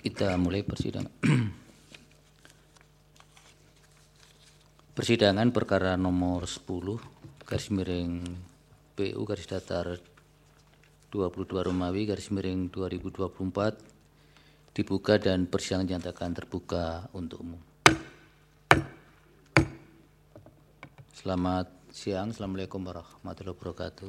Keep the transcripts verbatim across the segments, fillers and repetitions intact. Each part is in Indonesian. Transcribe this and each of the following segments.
Kita mulai persidangan. Persidangan perkara nomor sepuluh garis miring P U garis datar dua puluh dua Romawi garis miring dua ribu dua puluh empat dibuka dan persidangan dinyatakan terbuka untuk umum. Selamat siang, Assalamualaikum warahmatullahi wabarakatuh.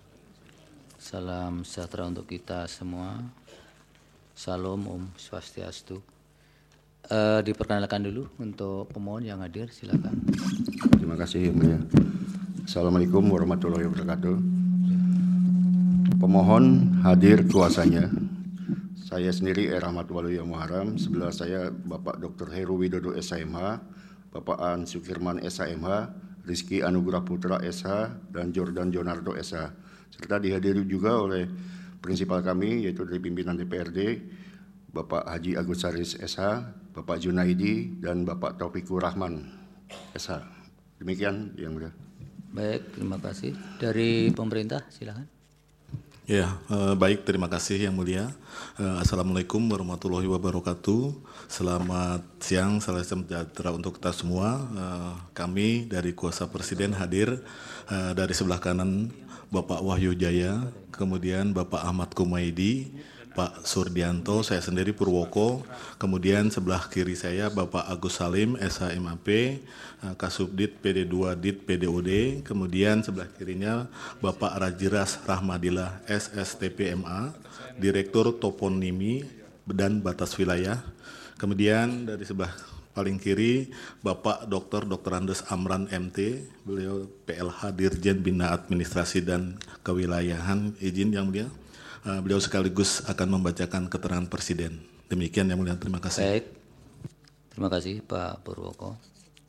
Salam sejahtera untuk kita semua. Salam Om Swastiastu. Uh, diperkenalkan dulu untuk pemohon yang hadir, silakan. Terima kasih, Yang Mulia. Assalamualaikum warahmatullahi wabarakatuh. Pemohon hadir kuasanya. Saya sendiri R. Ahmad Waluyo Muharam, sebelah saya Bapak Doktor Heru Widodo S M H, Bapak An Sukirman S M H, Rizky Anugrah Putra S H, dan Jordan Jonardo S H. Serta dihadiri juga oleh prinsipal kami, yaitu dari pimpinan D P R D, Bapak Haji Agus Saris S H, Bapak Junaidi, dan Bapak Taufikur Rahman S H. Demikian, Yang Mulia. Baik, terima kasih. Dari pemerintah, silakan. Ya, eh, baik, terima kasih Yang Mulia. Eh, Assalamualaikum warahmatullahi wabarakatuh. Selamat siang, salam sejahtera untuk kita semua. Eh, kami dari kuasa Presiden hadir eh, dari sebelah kanan Bapak Wahyu Jaya, kemudian Bapak Ahmad Kumaidi, Pak Surdianto, saya sendiri Purwoko, kemudian sebelah kiri saya Bapak Agus Salim, S H M A P, Kasubdit P D dua Dit P D O D, kemudian sebelah kirinya Bapak Rajiras Rahmadillah, S S T P M A, Direktur Toponimi dan Batas Wilayah, kemudian dari sebelah paling kiri Bapak Doktor Doktor Andes Amran M T, beliau P L H Dirjen Bina Administrasi dan Kewilayahan, izin Yang Mulia. Uh, beliau sekaligus akan membacakan keterangan Presiden. Demikian Yang Mulia, terima kasih. Baik, terima kasih Pak Purwoko.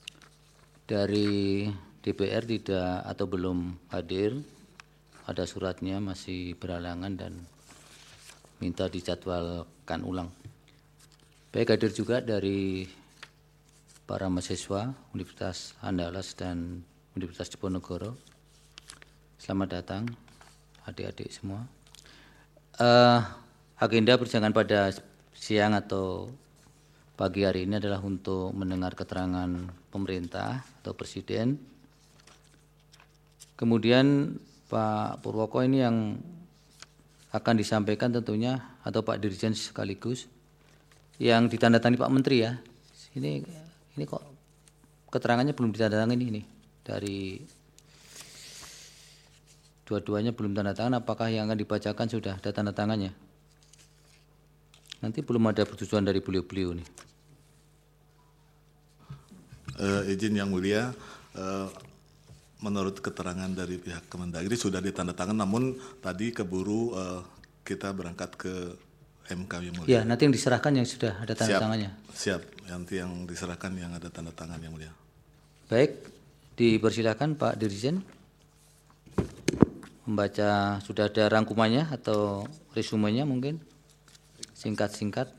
Dari D P R tidak atau belum hadir, ada suratnya masih berhalangan dan minta dijadwalkan ulang. Baik, hadir juga dari para mahasiswa Universitas Andalas dan Universitas Diponegoro. Selamat datang adik-adik semua. Uh, agenda persidangan pada siang atau pagi hari ini adalah untuk mendengar keterangan pemerintah atau presiden. Kemudian Pak Purwoko ini yang akan disampaikan tentunya, atau Pak Dirjen sekaligus, yang ditandatangani Pak Menteri ya. Ini ini kok keterangannya belum ditandatangani ini dari dua-duanya belum tanda tangan. Apakah yang akan dibacakan sudah ada tanda tangannya? Nanti belum ada persetujuan dari beliau-beliau nih. Uh, izin Yang Mulia, uh, menurut keterangan dari pihak Kemendagri sudah ditandatangan, namun tadi keburu uh, kita berangkat ke M K Yang Mulia. Ya, nanti yang diserahkan yang sudah ada tanda siap, tangannya. Siap, nanti yang diserahkan yang ada tanda tangan Yang Mulia. Baik, dipersilakan Pak Dirjen membaca. Sudah ada rangkumannya atau resumenya mungkin singkat-singkat.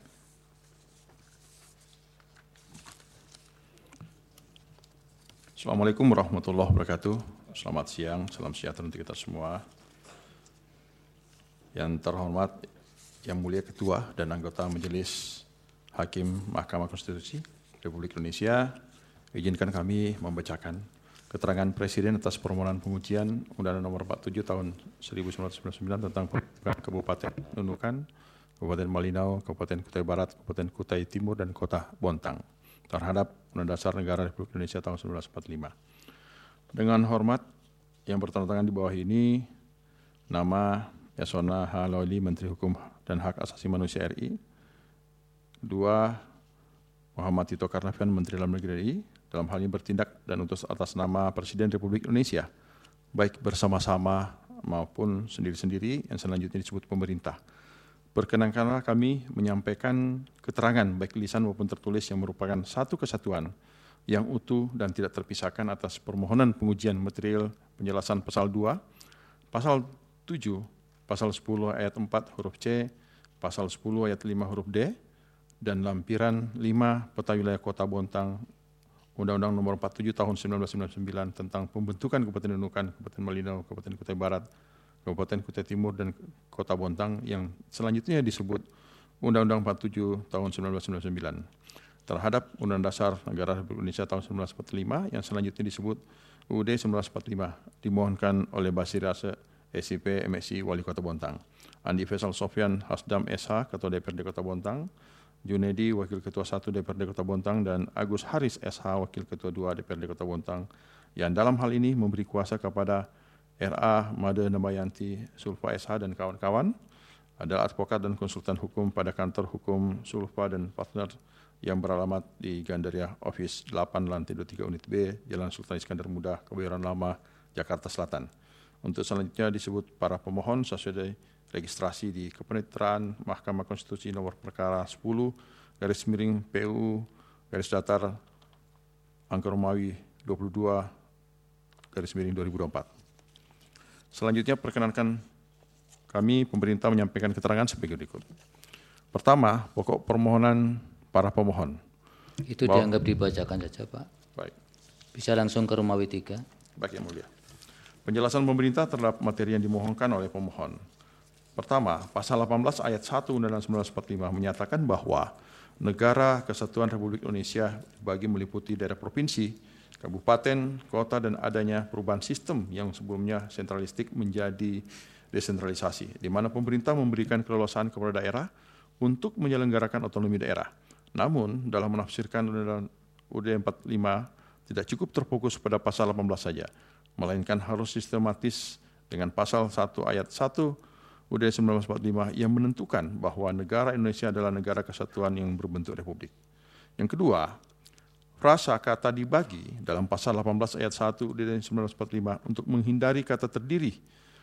Assalamualaikum warahmatullahi wabarakatuh. Selamat siang, salam sejahtera untuk kita semua. Yang terhormat Yang Mulia Ketua dan anggota Majelis Hakim Mahkamah Konstitusi Republik Indonesia, izinkan kami membacakan keterangan Presiden atas permohonan pengujian Undang-Undang Nomor empat puluh tujuh Tahun seribu sembilan ratus sembilan puluh sembilan tentang Kabupaten Nunukan, Kabupaten Malinau, Kabupaten Kutai Barat, Kabupaten Kutai Timur, dan Kota Bontang terhadap Undang-Undang Dasar Negara Republik Indonesia tahun seribu sembilan ratus empat puluh lima. Dengan hormat, yang bertandatangan di bawah ini, nama Yasona H. Lawli, Menteri Hukum dan Hak Asasi Manusia R I. Dua, Muhammad Tito Karnavian, Menteri Dalam Negeri R I, dalam hal ini bertindak dan utus atas nama Presiden Republik Indonesia, baik bersama-sama maupun sendiri-sendiri yang selanjutnya disebut pemerintah. Perkenankanlah kami menyampaikan keterangan baik lisan maupun tertulis yang merupakan satu kesatuan yang utuh dan tidak terpisahkan atas permohonan pengujian material penjelasan pasal dua, pasal tujuh, pasal sepuluh ayat empat huruf C, pasal sepuluh ayat lima huruf D, dan lampiran lima Peta Wilayah Kota Bontang Undang-Undang Nomor empat puluh tujuh Tahun seribu sembilan ratus sembilan puluh sembilan tentang pembentukan Kabupaten Nunukan, Kabupaten Malinau, Kabupaten Kutai Barat, Kabupaten Kutai Timur, dan Kota Bontang yang selanjutnya disebut Undang-Undang empat puluh tujuh tahun seribu sembilan ratus sembilan puluh sembilan terhadap Undang-Undang Dasar Negara Republik Indonesia tahun seribu sembilan ratus empat puluh lima yang selanjutnya disebut U U D seribu sembilan ratus empat puluh lima, dimohonkan oleh Basir Rase, S I P, M S I, Wali Kota Bontang, Andi Faisal Sofyan Hasdam S H, Ketua D P R D Kota Bontang, Junedi, Wakil Ketua satu D P R D Kota Bontang, dan Agus Haris S H, Wakil Ketua dua D P R D Kota Bontang, yang dalam hal ini memberi kuasa kepada R A Made Namayanti Sulfa S H dan kawan-kawan, adalah advokat dan konsultan hukum pada kantor hukum Sulfa dan Partner yang beralamat di Gandaria Office delapan lantai dua puluh tiga unit B, Jalan Sultan Iskandar Muda, Kebayoran Lama, Jakarta Selatan. Untuk selanjutnya disebut para pemohon sesuai registrasi di Kepaniteraan Mahkamah Konstitusi nomor perkara sepuluh garis miring P U garis datar angka Romawi dua puluh dua garis miring dua ribu dua puluh empat. Selanjutnya perkenankan kami pemerintah menyampaikan keterangan sebagai berikut. Pertama, pokok permohonan para pemohon. Itu Bahwa, dianggap dibacakan saja, Pak. Baik. Bisa langsung ke Romawi tiga. Baik, Yang Mulia. Penjelasan pemerintah terhadap materi yang dimohonkan oleh pemohon. Pertama, pasal delapan belas ayat satu Undang-Undang seribu sembilan ratus empat puluh lima menyatakan bahwa negara kesatuan Republik Indonesia dibagi meliputi daerah provinsi, kabupaten, kota, dan adanya perubahan sistem yang sebelumnya sentralistik menjadi desentralisasi, di mana pemerintah memberikan keleluasaan kepada daerah untuk menyelenggarakan otonomi daerah. Namun, dalam menafsirkan Undang-Undang U U D empat puluh lima tidak cukup terfokus pada pasal delapan belas saja, melainkan harus sistematis dengan pasal satu ayat satu U U D seribu sembilan ratus empat puluh lima yang menentukan bahwa negara Indonesia adalah negara kesatuan yang berbentuk republik. Yang kedua, frasa kata dibagi dalam pasal delapan belas ayat satu U U D seribu sembilan ratus empat puluh lima untuk menghindari kata terdiri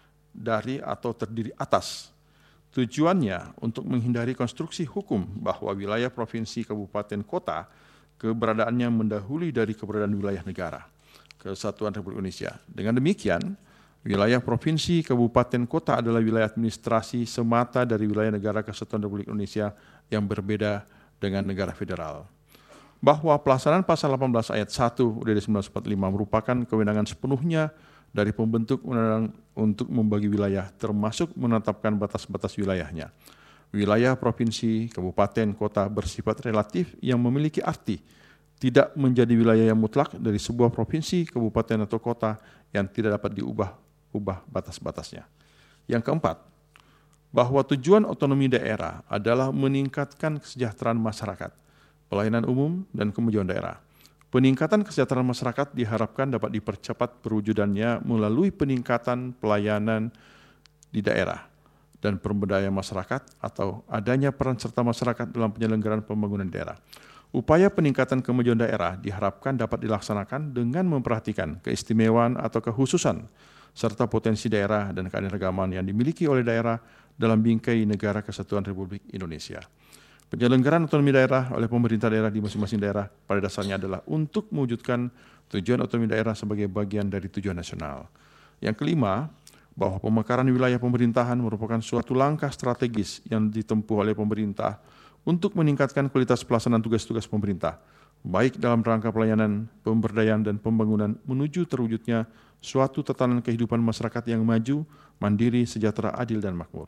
dari atau terdiri atas. Tujuannya untuk menghindari konstruksi hukum bahwa wilayah provinsi, kabupaten, kota keberadaannya mendahului dari keberadaan wilayah negara kesatuan Republik Indonesia. Dengan demikian, wilayah provinsi, kabupaten, kota adalah wilayah administrasi semata dari wilayah negara kesatuan Republik Indonesia yang berbeda dengan negara federal. Bahwa pelaksanaan pasal delapan belas ayat satu U U D seribu sembilan ratus empat puluh lima merupakan kewenangan sepenuhnya dari pembentuk undang-undang untuk membagi wilayah, termasuk menetapkan batas-batas wilayahnya. Wilayah provinsi, kabupaten, kota bersifat relatif yang memiliki arti, tidak menjadi wilayah yang mutlak dari sebuah provinsi, kabupaten, atau kota yang tidak dapat diubah-ubah batas-batasnya. Yang keempat, bahwa tujuan otonomi daerah adalah meningkatkan kesejahteraan masyarakat, pelayanan umum, dan kemajuan daerah. Peningkatan kesejahteraan masyarakat diharapkan dapat dipercepat perwujudannya melalui peningkatan pelayanan di daerah dan pemberdayaan masyarakat atau adanya peran serta masyarakat dalam penyelenggaraan pembangunan daerah. Upaya peningkatan kemajuan daerah diharapkan dapat dilaksanakan dengan memperhatikan keistimewaan atau kekhususan serta potensi daerah dan keanekaragaman yang dimiliki oleh daerah dalam bingkai negara kesatuan Republik Indonesia. Penyelenggaraan otonomi daerah oleh pemerintah daerah di masing-masing daerah pada dasarnya adalah untuk mewujudkan tujuan otonomi daerah sebagai bagian dari tujuan nasional. Yang kelima, bahwa pemekaran wilayah pemerintahan merupakan suatu langkah strategis yang ditempuh oleh pemerintah untuk meningkatkan kualitas pelaksanaan tugas-tugas pemerintah, baik dalam rangka pelayanan, pemberdayaan, dan pembangunan menuju terwujudnya suatu tatanan kehidupan masyarakat yang maju, mandiri, sejahtera, adil, dan makmur.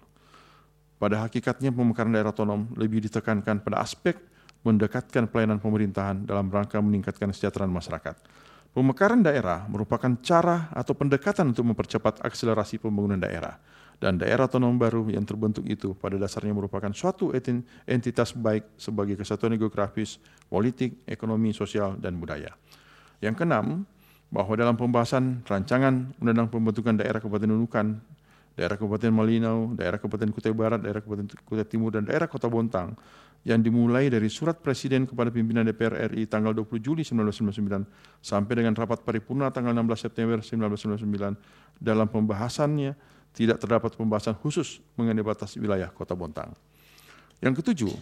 Pada hakikatnya pemekaran daerah otonom lebih ditekankan pada aspek mendekatkan pelayanan pemerintahan dalam rangka meningkatkan kesejahteraan masyarakat. Pemekaran daerah merupakan cara atau pendekatan untuk mempercepat akselerasi pembangunan daerah. Dan daerah otonom baru yang terbentuk itu pada dasarnya merupakan suatu entitas baik sebagai kesatuan geografis, politik, ekonomi, sosial, dan budaya. Yang keenam, bahwa dalam pembahasan rancangan Undang-Undang Pembentukan Daerah Kabupaten Nunukan, daerah Kabupaten Malinau, daerah Kabupaten Kutai Barat, daerah Kabupaten Kutai Timur, dan daerah Kota Bontang yang dimulai dari surat Presiden kepada pimpinan D P R R I tanggal dua puluh Juli seribu sembilan ratus sembilan puluh sembilan sampai dengan rapat paripurna tanggal enam belas September seribu sembilan ratus sembilan puluh sembilan dalam pembahasannya tidak terdapat pembahasan khusus mengenai batas wilayah Kota Bontang. Yang ketujuh,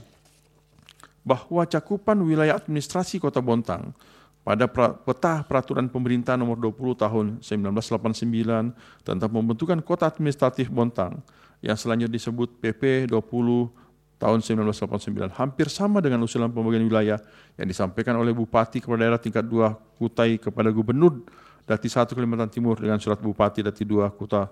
bahwa cakupan wilayah administrasi Kota Bontang pada peta peraturan pemerintah nomor dua puluh tahun seribu sembilan ratus delapan puluh sembilan tentang pembentukan kota administratif Bontang yang selanjutnya disebut P P dua puluh tahun seribu sembilan ratus delapan puluh sembilan hampir sama dengan usulan pembagian wilayah yang disampaikan oleh Bupati kepada daerah tingkat dua Kutai kepada Gubernur Dati satu Kalimantan Timur dengan surat Bupati Dati dua Kuta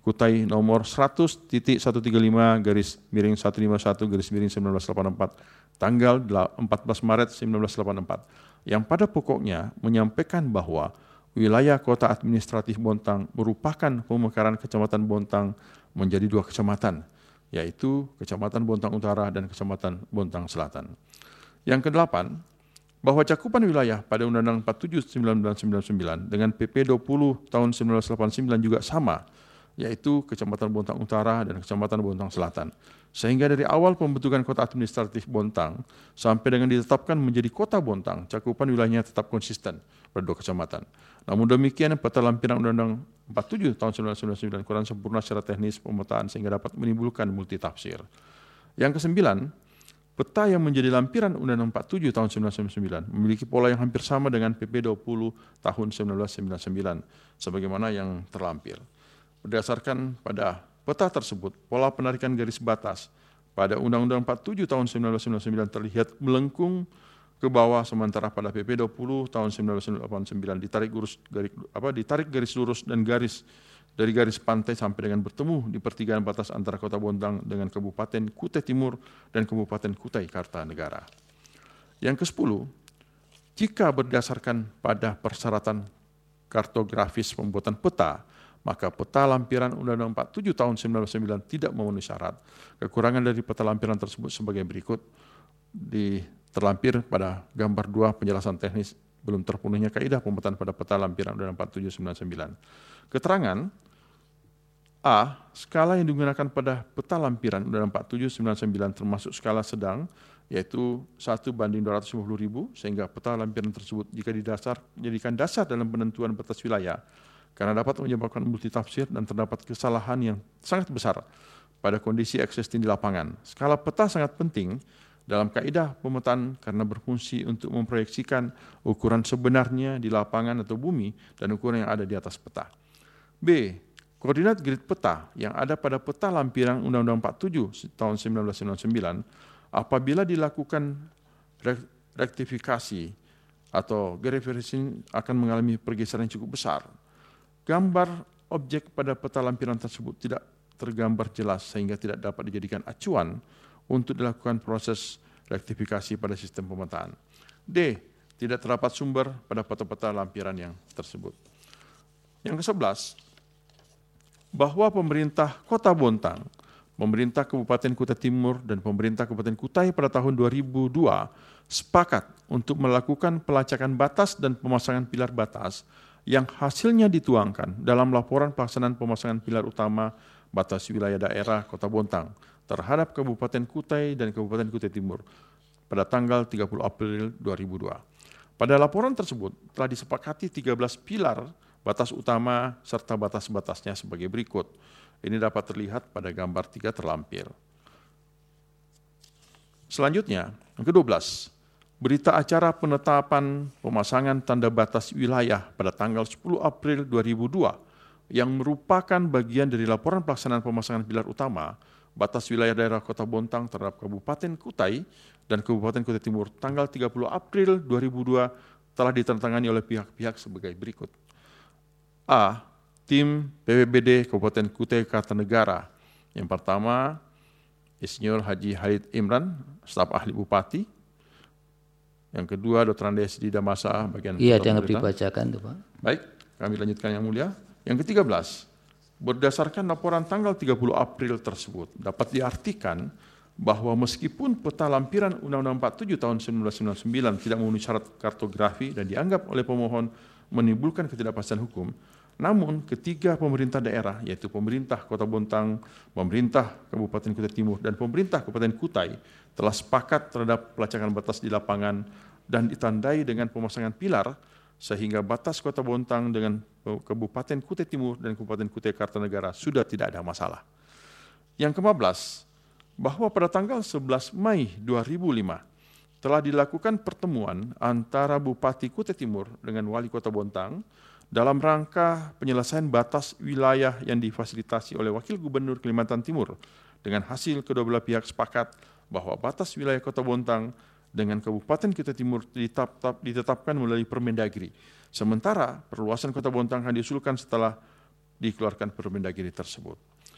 Kutai nomor seratus titik seratus tiga puluh lima garis miring seratus lima puluh satu garis miring seribu sembilan ratus delapan puluh empat tanggal empat belas Maret seribu sembilan ratus delapan puluh empat yang pada pokoknya menyampaikan bahwa wilayah kota administratif Bontang merupakan pemekaran Kecamatan Bontang menjadi dua kecamatan, yaitu Kecamatan Bontang Utara dan Kecamatan Bontang Selatan. Yang kedelapan, bahwa cakupan wilayah pada Undang-Undang empat puluh tujuh tahun seribu sembilan ratus sembilan puluh sembilan dengan P P dua puluh tahun seribu sembilan ratus delapan puluh sembilan juga sama, yaitu Kecamatan Bontang Utara dan Kecamatan Bontang Selatan. Sehingga dari awal pembentukan kota administratif Bontang sampai dengan ditetapkan menjadi kota Bontang, cakupan wilayahnya tetap konsisten pada dua kecamatan. Namun demikian, peta lampiran Undang-Undang empat puluh tujuh tahun seribu sembilan ratus sembilan puluh sembilan kurang sempurna secara teknis pemetaan sehingga dapat menimbulkan multitafsir. Yang kesembilan, peta yang menjadi lampiran Undang-Undang empat puluh tujuh tahun seribu sembilan ratus sembilan puluh sembilan memiliki pola yang hampir sama dengan P P dua puluh tahun seribu sembilan ratus sembilan puluh sembilan sebagaimana yang terlampir. Berdasarkan pada peta tersebut, pola penarikan garis batas pada Undang-Undang empat puluh tujuh tahun seribu sembilan ratus sembilan puluh sembilan terlihat melengkung ke bawah, sementara pada P P dua puluh tahun seribu sembilan ratus delapan puluh sembilan ditarik garis, garis apa ditarik garis lurus dan garis dari garis pantai sampai dengan bertemu di pertigaan batas antara Kota Bontang dengan Kabupaten Kutai Timur dan Kabupaten Kutai Kartanegara. Yang kesepuluh, jika berdasarkan pada persyaratan kartografis pembuatan peta, maka peta lampiran Undang-Undang empat puluh tujuh tahun seribu sembilan ratus sembilan puluh sembilan tidak memenuhi syarat. Kekurangan dari peta lampiran tersebut sebagai berikut. Di terlampir pada gambar dua penjelasan teknis belum terpenuhnya kaidah pembuatan pada peta lampiran Undang-Undang empat puluh tujuh tahun seribu sembilan ratus sembilan puluh sembilan. Keterangan A. Skala yang digunakan pada peta lampiran Undang-Undang empat puluh tujuh tahun seribu sembilan ratus sembilan puluh sembilan termasuk skala sedang, yaitu satu banding dua ratus lima puluh ribu, sehingga peta lampiran tersebut jika didasar, dijadikan dasar dalam penentuan batas wilayah, karena dapat menyebabkan multitafsir dan terdapat kesalahan yang sangat besar pada kondisi existing di lapangan. Skala peta sangat penting dalam kaidah pemetaan karena berfungsi untuk memproyeksikan ukuran sebenarnya di lapangan atau bumi dan ukuran yang ada di atas peta. B. Koordinat grid peta yang ada pada peta lampiran Undang-Undang empat puluh tujuh tahun seribu sembilan ratus sembilan puluh sembilan apabila dilakukan rektifikasi atau geofencing akan mengalami pergeseran yang cukup besar. Gambar objek pada peta lampiran tersebut tidak tergambar jelas sehingga tidak dapat dijadikan acuan untuk dilakukan proses rektifikasi pada sistem pemetaan. D. Tidak terdapat sumber pada peta-peta lampiran yang tersebut. Yang kesebelas, bahwa pemerintah Kota Bontang, pemerintah Kabupaten Kutai Timur, dan pemerintah Kabupaten Kutai pada tahun dua ribu dua sepakat untuk melakukan pelacakan batas dan pemasangan pilar batas yang hasilnya dituangkan dalam laporan pelaksanaan pemasangan pilar utama batas wilayah daerah Kota Bontang terhadap Kabupaten Kutai dan Kabupaten Kutai Timur pada tanggal tiga puluh April dua ribu dua. Pada laporan tersebut telah disepakati tiga belas pilar batas utama serta batas-batasnya sebagai berikut. Ini dapat terlihat pada gambar tiga terlampir. Selanjutnya, yang kedua belas, berita acara penetapan pemasangan tanda batas wilayah pada tanggal sepuluh April dua ribu dua yang merupakan bagian dari laporan pelaksanaan pemasangan pilar utama batas wilayah daerah Kota Bontang terhadap Kabupaten Kutai dan Kabupaten Kutai Timur tanggal tiga puluh April dua ribu dua telah ditandatangani oleh pihak-pihak sebagai berikut. A. Tim B P B D Kabupaten Kutai Kartanegara. Yang pertama, Insinyur Haji Halid Imran, staf ahli Bupati. Yang kedua, Doktor Andes Dida Masa, bagian Iya, ada yang dibacakan tuh Pak. Baik, kami lanjutkan yang mulia. Yang ketiga belas, berdasarkan laporan tanggal tiga puluh April tersebut, dapat diartikan bahwa meskipun peta lampiran Undang-Undang empat puluh tujuh tahun seribu sembilan ratus sembilan puluh sembilan tidak memenuhi syarat kartografi dan dianggap oleh pemohon menimbulkan ketidakpastian hukum, namun ketiga pemerintah daerah, yaitu pemerintah Kota Bontang, pemerintah Kabupaten Kutai Timur, dan pemerintah Kabupaten Kutai telah sepakat terhadap pelacakan batas di lapangan dan ditandai dengan pemasangan pilar, sehingga batas Kota Bontang dengan Kabupaten Kutai Timur dan Kabupaten Kutai Kartanegara sudah tidak ada masalah. Yang ke-lima belas, bahwa pada tanggal sebelas Mei dua ribu lima telah dilakukan pertemuan antara Bupati Kutai Timur dengan Wali Kota Bontang dalam rangka penyelesaian batas wilayah yang difasilitasi oleh Wakil Gubernur Kalimantan Timur, dengan hasil kedua belah pihak sepakat bahwa batas wilayah Kota Bontang dengan Kabupaten Kutai Timur ditetapkan melalui Permendagri. Sementara perluasan Kota Bontang akan diusulkan setelah dikeluarkan Permendagri tersebut.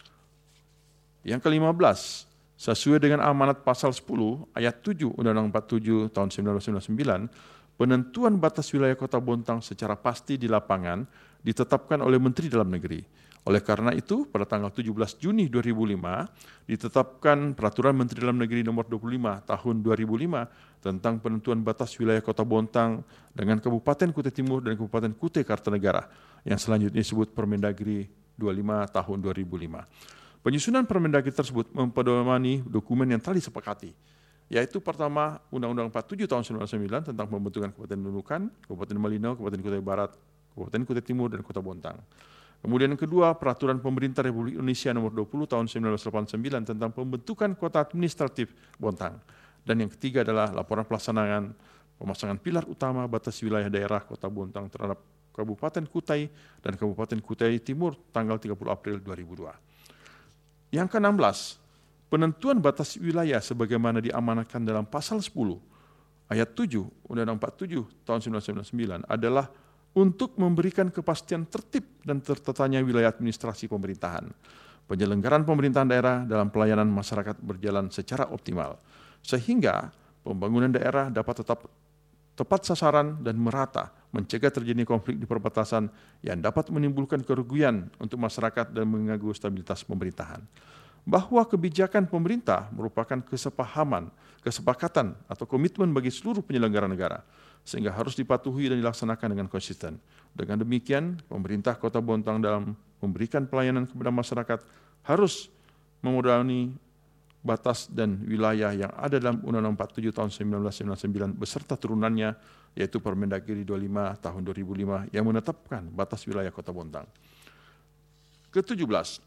Yang kelima belas, sesuai dengan amanat pasal sepuluh ayat tujuh Undang-Undang empat puluh tujuh tahun seribu sembilan ratus sembilan puluh sembilan, penentuan batas wilayah Kota Bontang secara pasti di lapangan ditetapkan oleh Menteri Dalam Negeri. Oleh karena itu, pada tanggal tujuh belas Juni dua ribu lima ditetapkan Peraturan Menteri Dalam Negeri nomor dua puluh lima tahun dua ribu lima tentang penentuan batas wilayah Kota Bontang dengan Kabupaten Kutai Timur dan Kabupaten Kutai Kartanegara yang selanjutnya disebut Permendagri dua puluh lima tahun dua ribu lima. Penyusunan Permendagri tersebut mempedomani dokumen yang telah disepakati, yaitu pertama Undang-Undang empat puluh tujuh tahun seribu sembilan ratus sembilan puluh sembilan tentang pembentukan Kabupaten Nunukan, Kabupaten Malino, Kabupaten Kutai Barat, Kabupaten Kutai Timur, dan Kota Bontang. Kemudian yang kedua, Peraturan Pemerintah Republik Indonesia nomor dua puluh tahun seribu sembilan ratus delapan puluh sembilan tentang pembentukan Kota Administratif Bontang. Dan yang ketiga adalah laporan pelaksanaan pemasangan pilar utama batas wilayah daerah Kota Bontang terhadap Kabupaten Kutai dan Kabupaten Kutai Timur tanggal tiga puluh April dua ribu dua. Yang keenam belas, penentuan batas wilayah sebagaimana diamanatkan dalam pasal sepuluh ayat tujuh Undang-Undang empat puluh tujuh tahun seribu sembilan ratus sembilan puluh sembilan adalah untuk memberikan kepastian tertib dan tertetanya wilayah administrasi pemerintahan. Penyelenggaraan pemerintahan daerah dalam pelayanan masyarakat berjalan secara optimal, sehingga pembangunan daerah dapat tetap tepat sasaran dan merata, mencegah terjadi konflik di perbatasan yang dapat menimbulkan kerugian untuk masyarakat dan mengganggu stabilitas pemerintahan. Bahwa kebijakan pemerintah merupakan kesepahaman, kesepakatan atau komitmen bagi seluruh penyelenggara negara, sehingga harus dipatuhi dan dilaksanakan dengan konsisten. Dengan demikian, pemerintah Kota Bontang dalam memberikan pelayanan kepada masyarakat harus memenuhi batas dan wilayah yang ada dalam Undang-Undang empat puluh tujuh tahun seribu sembilan ratus sembilan puluh sembilan beserta turunannya, yaitu Permendagri dua puluh lima tahun dua ribu lima yang menetapkan batas wilayah Kota Bontang. Ketujuh belas,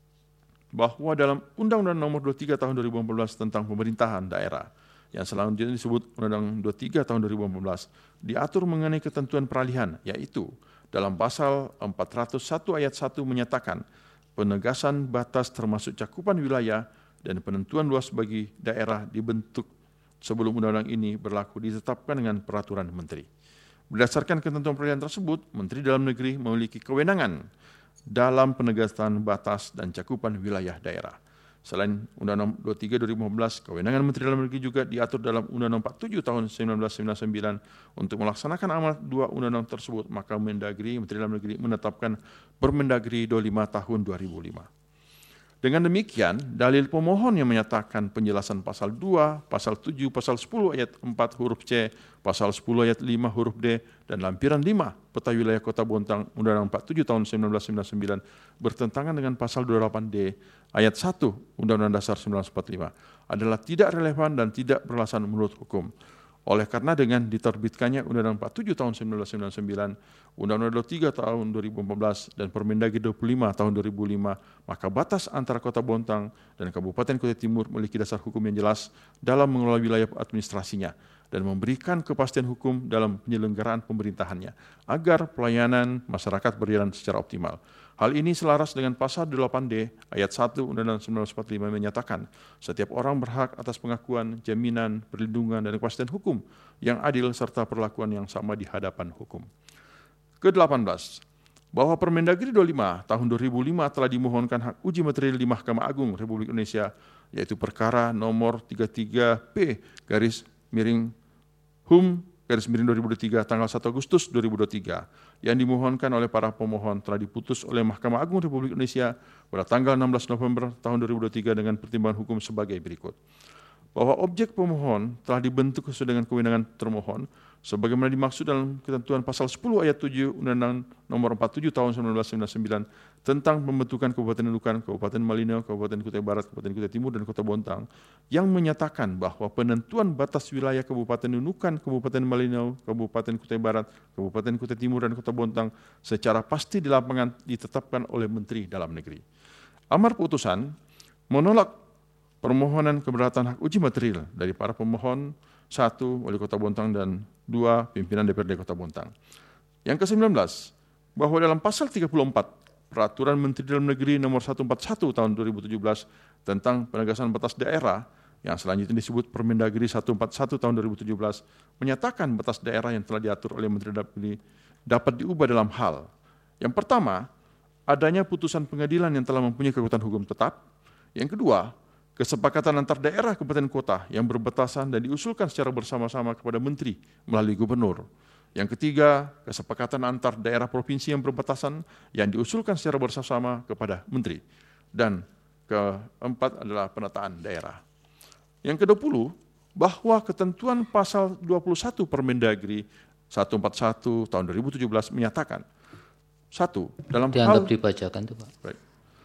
bahwa dalam Undang-Undang nomor dua puluh tiga tahun dua ribu empat belas tentang pemerintahan daerah yang selanjutnya disebut Undang-Undang dua puluh tiga tahun dua ribu empat belas diatur mengenai ketentuan peralihan, yaitu dalam pasal empat ratus satu ayat satu menyatakan penegasan batas termasuk cakupan wilayah dan penentuan luas bagi daerah dibentuk sebelum undang-undang ini berlaku ditetapkan dengan peraturan menteri. Berdasarkan ketentuan peralihan tersebut, Menteri Dalam Negeri memiliki kewenangan dalam penegasan batas dan cakupan wilayah daerah. Selain Undang-Undang dua puluh tiga dua ribu lima belas, kewenangan Menteri Dalam Negeri juga diatur dalam Undang-Undang empat puluh tujuh tahun seribu sembilan ratus sembilan puluh sembilan untuk melaksanakan amanat dua undang-undang tersebut, maka Mendagri, Menteri Dalam Negeri menetapkan Permendagri dua puluh lima tahun dua ribu lima. Dengan demikian, dalil pemohon yang menyatakan penjelasan pasal dua, pasal tujuh, pasal sepuluh ayat empat huruf C, pasal sepuluh ayat lima huruf D, dan lampiran lima peta wilayah Kota Bontang Undang-Undang empat puluh tujuh tahun seribu sembilan ratus sembilan puluh sembilan bertentangan dengan pasal dua puluh delapan D ayat satu Undang-Undang Dasar seribu sembilan ratus empat puluh lima adalah tidak relevan dan tidak beralasan menurut hukum. Oleh karena dengan diterbitkannya Undang-Undang empat puluh tujuh tahun seribu sembilan ratus sembilan puluh sembilan, Undang-Undang dua puluh tiga tahun dua ribu empat belas, dan Permendagri dua puluh lima tahun dua ribu lima, maka batas antara Kota Bontang dan Kabupaten Kutai Timur memiliki dasar hukum yang jelas dalam mengelola wilayah administrasinya dan memberikan kepastian hukum dalam penyelenggaraan pemerintahannya agar pelayanan masyarakat berjalan secara optimal. Hal ini selaras dengan pasal dua puluh delapan D ayat satu Undang-Undang seribu sembilan ratus empat puluh lima menyatakan setiap orang berhak atas pengakuan, jaminan, perlindungan, dan kepastian hukum yang adil serta perlakuan yang sama di hadapan hukum. Kedelapan belas, bahwa Permendagri dua puluh lima tahun dua ribu lima telah dimohonkan hak uji material di Mahkamah Agung Republik Indonesia, yaitu perkara nomor tiga puluh tiga P garis miring H U M garis miring dua ribu dua puluh tiga tanggal satu Agustus dua ribu dua puluh tiga yang dimohonkan oleh para pemohon telah diputus oleh Mahkamah Agung Republik Indonesia pada tanggal enam belas November tahun dua ribu dua puluh tiga dengan pertimbangan hukum sebagai berikut. Bahwa objek pemohon telah dibentuk sesuai dengan kewenangan termohon sebagaimana dimaksud dalam ketentuan pasal sepuluh ayat tujuh Undang-Undang nomor empat puluh tujuh tahun seribu sembilan ratus sembilan puluh sembilan tentang pembentukan Kabupaten Nunukan, Kabupaten Malino, Kabupaten Kutai Barat, Kabupaten Kutai Timur, dan Kota Bontang yang menyatakan bahwa penentuan batas wilayah Kabupaten Nunukan, Kabupaten Malino, Kabupaten Kutai Barat, Kabupaten Kutai Timur, dan Kota Bontang secara pasti di lapangan ditetapkan oleh Menteri Dalam Negeri. Amar putusan menolak permohonan keberatan hak uji material dari para pemohon, satu, Wali Kota Bontang, dan dua, pimpinan D P R D Kota Bontang. Yang kesembilan belas, bahwa dalam pasal tiga puluh empat Peraturan Menteri Dalam Negeri nomor seratus empat puluh satu tahun dua ribu tujuh belas tentang penegasan batas daerah yang selanjutnya disebut Permendagri seratus empat puluh satu tahun dua ribu tujuh belas menyatakan batas daerah yang telah diatur oleh Menteri Dalam Negeri dapat diubah dalam hal. Yang pertama, adanya putusan pengadilan yang telah mempunyai kekuatan hukum tetap. Yang kedua, kesepakatan antar daerah kabupaten kota yang berbatasan dan diusulkan secara bersama-sama kepada menteri melalui gubernur. Yang ketiga, kesepakatan antar daerah provinsi yang berbatasan yang diusulkan secara bersama-sama kepada menteri. Dan keempat adalah penataan daerah. Yang kedua puluh, bahwa ketentuan pasal dua puluh satu Permendagri seratus empat puluh satu tahun dua ribu tujuh belas menyatakan, satu, dalam Dianggap hal... dibacakan itu, Pak. Baik.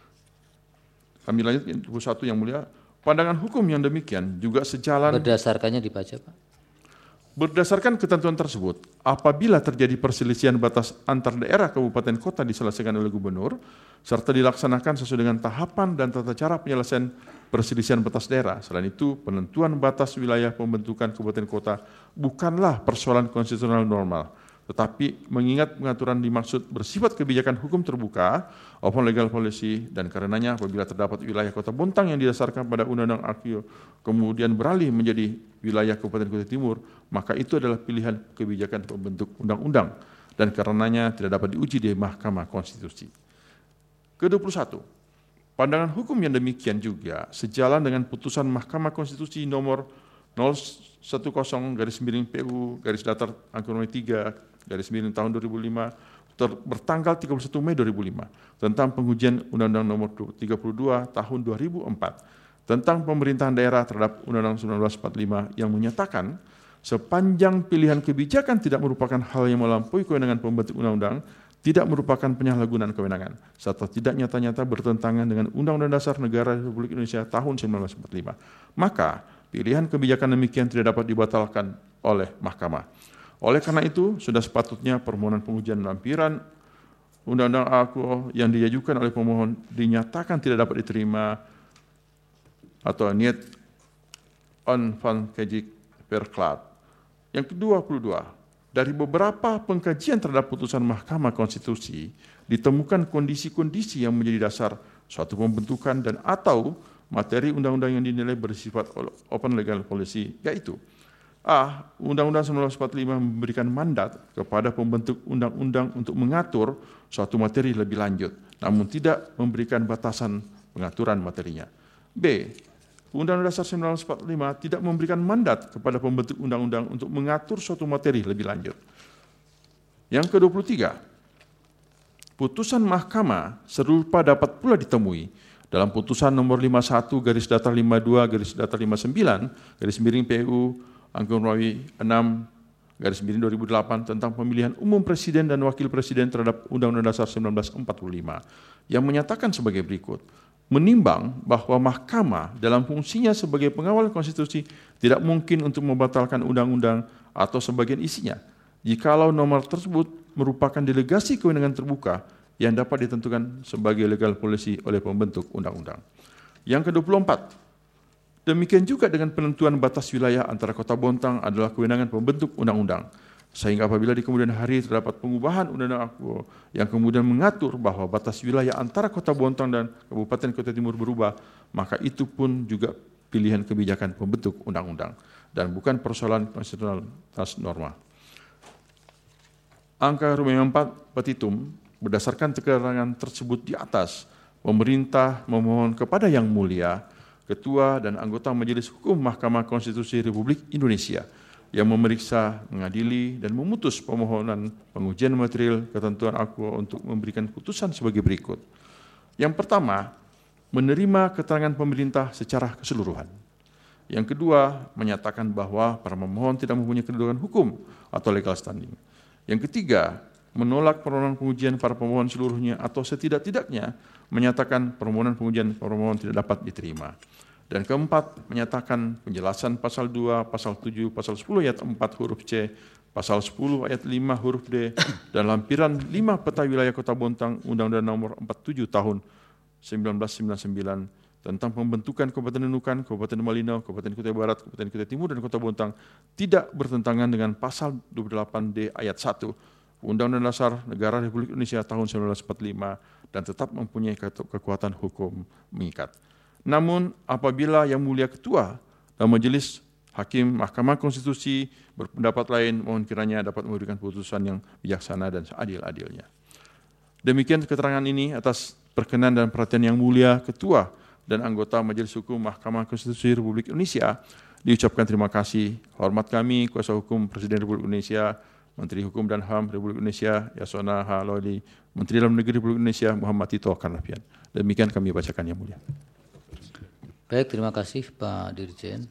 Kami lanjut dua puluh satu yang mulia. Pandangan hukum yang demikian juga sejalan... Berdasarkannya dibaca, Pak. Berdasarkan ketentuan tersebut, apabila terjadi perselisihan batas antar daerah kabupaten kota diselesaikan oleh gubernur, serta dilaksanakan sesuai dengan tahapan dan tata cara penyelesaian perselisihan batas daerah. Selain itu, penentuan batas wilayah pembentukan kabupaten kota bukanlah persoalan konstitusional normal, tetapi mengingat pengaturan dimaksud bersifat kebijakan hukum terbuka, open legal policy, dan karenanya apabila terdapat wilayah Kota Bontang yang didasarkan pada Undang-Undang Akio kemudian beralih menjadi wilayah Kabupaten Kutai Timur, maka itu adalah pilihan kebijakan pembentuk undang-undang dan karenanya tidak dapat diuji di Mahkamah Konstitusi. Ke dua puluh satu, pandangan hukum yang demikian juga sejalan dengan putusan Mahkamah Konstitusi nomor nol sepuluh garis miring P U garis datar angka tiga garis miring tahun dua ribu lima ter, bertanggal tiga puluh satu Mei dua ribu lima tentang pengujian Undang-Undang nomor tiga puluh dua tahun dua ribu empat tentang pemerintahan daerah terhadap Undang-Undang seribu sembilan ratus empat puluh lima yang menyatakan sepanjang pilihan kebijakan tidak merupakan hal yang melampaui kewenangan pembentuk undang-undang, tidak merupakan penyalahgunaan kewenangan, serta tidak nyata-nyata bertentangan dengan Undang-Undang Dasar Negara Republik Indonesia tahun seribu sembilan ratus empat puluh lima. Maka, pilihan kebijakan demikian tidak dapat dibatalkan oleh Mahkamah. Oleh karena itu, sudah sepatutnya permohonan pengujian lampiran Undang-Undang A K U yang diajukan oleh pemohon dinyatakan tidak dapat diterima atau niet onvankejik verklaard. Yang kedua puluh dua, dari beberapa pengkajian terhadap putusan Mahkamah Konstitusi, ditemukan kondisi-kondisi yang menjadi dasar suatu pembentukan dan atau materi undang-undang yang dinilai bersifat open legal policy, yaitu A. Undang-Undang seribu sembilan ratus empat puluh lima memberikan mandat kepada pembentuk undang-undang untuk mengatur suatu materi lebih lanjut, namun tidak memberikan batasan pengaturan materinya. B. Undang-Undang Dasar seribu sembilan ratus empat puluh lima tidak memberikan mandat kepada pembentuk undang-undang untuk mengatur suatu materi lebih lanjut. Yang ke dua puluh tiga, putusan Mahkamah serupa dapat pula ditemui dalam putusan nomor lima puluh satu garis datar lima puluh dua garis datar lima puluh sembilan garis miring P U angka Romawi enam garis miring dua ribu delapan tentang pemilihan umum presiden dan wakil presiden terhadap Undang-Undang Dasar seribu sembilan ratus empat puluh lima yang menyatakan sebagai berikut. Menimbang bahwa Mahkamah dalam fungsinya sebagai pengawal konstitusi tidak mungkin untuk membatalkan undang-undang atau sebagian isinya, jikalau nomor tersebut merupakan delegasi kewenangan terbuka yang dapat ditentukan sebagai legal policy oleh pembentuk undang-undang. Yang ke dua puluh empat, demikian juga dengan penentuan batas wilayah antara Kota Bontang adalah kewenangan pembentuk undang-undang. Sehingga apabila di kemudian hari terdapat pengubahan Undang-Undang A K U yang kemudian mengatur bahwa batas wilayah antara Kota Bontang dan Kabupaten Kutai Timur berubah, maka itu pun juga pilihan kebijakan pembentuk undang-undang dan bukan persoalan konstitusional norma. Angka Romawi empat petitum, berdasarkan keterangan tersebut di atas, pemerintah memohon kepada Yang Mulia, Ketua dan anggota Majelis Hukum Mahkamah Konstitusi Republik Indonesia yang memeriksa, mengadili, dan memutus pemohonan pengujian material ketentuan A K U untuk memberikan putusan sebagai berikut. Yang pertama, menerima keterangan pemerintah secara keseluruhan. Yang kedua, menyatakan bahwa para pemohon tidak mempunyai kedudukan hukum atau legal standing. Yang ketiga, menolak permohonan pengujian para pemohon seluruhnya atau setidak-tidaknya menyatakan permohonan pengujian para pemohon tidak dapat diterima. Dan keempat, menyatakan penjelasan pasal dua, pasal tujuh, pasal sepuluh ayat empat huruf C, pasal sepuluh ayat lima huruf D, dan lampiran lima peta wilayah Kota Bontang Undang-Undang nomor empat puluh tujuh tahun seribu sembilan ratus sembilan puluh sembilan tentang pembentukan Kabupaten Nunukan, Kabupaten Malino, Kabupaten Kutai Barat, Kabupaten Kutai Timur, dan Kota Bontang tidak bertentangan dengan pasal dua puluh delapan D ayat satu Undang-Undang Dasar Negara Republik Indonesia tahun seribu sembilan ratus empat puluh lima dan tetap mempunyai kekuatan hukum mengikat. Namun apabila Yang Mulia Ketua dan Majelis Hakim Mahkamah Konstitusi berpendapat lain, mohon kiranya dapat memberikan putusan yang bijaksana dan seadil-adilnya. Demikian keterangan ini atas perkenan dan perhatian Yang Mulia Ketua dan anggota Majelis Hukum Mahkamah Konstitusi Republik Indonesia. Diucapkan terima kasih. Hormat kami, Kuasa Hukum Presiden Republik Indonesia, Menteri Hukum dan H A M Republik Indonesia, Yasona H. Lawli, Menteri Dalam Negeri Republik Indonesia, Muhammad Tito Karnavian. Demikian kami bacakan, Yang Mulia. Baik, terima kasih Pak Dirjen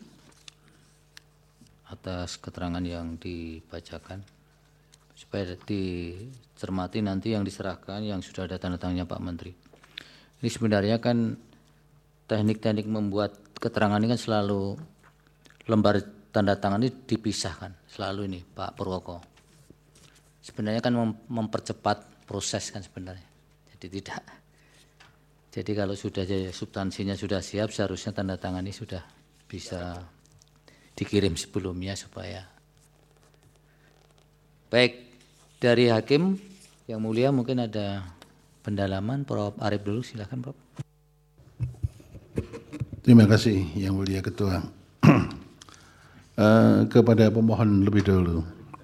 atas keterangan yang dibacakan. Supaya dicermati nanti yang diserahkan yang sudah ada tanda tangannya Pak Menteri. Ini sebenarnya kan teknik-teknik membuat keterangan ini kan selalu lembar tanda tangan ini dipisahkan, selalu ini Pak Purwoko. Sebenarnya kan mem mempercepat proses kan sebenarnya. Jadi tidak. Jadi kalau sudah substansinya sudah siap, seharusnya tanda tangan ini sudah bisa dikirim sebelumnya supaya. Baik. Dari Hakim Yang Mulia mungkin ada pendalaman. Prof Arief dulu, silakan Prof. Terima kasih Yang Mulia Ketua. uh, kepada pemohon lebih dahulu.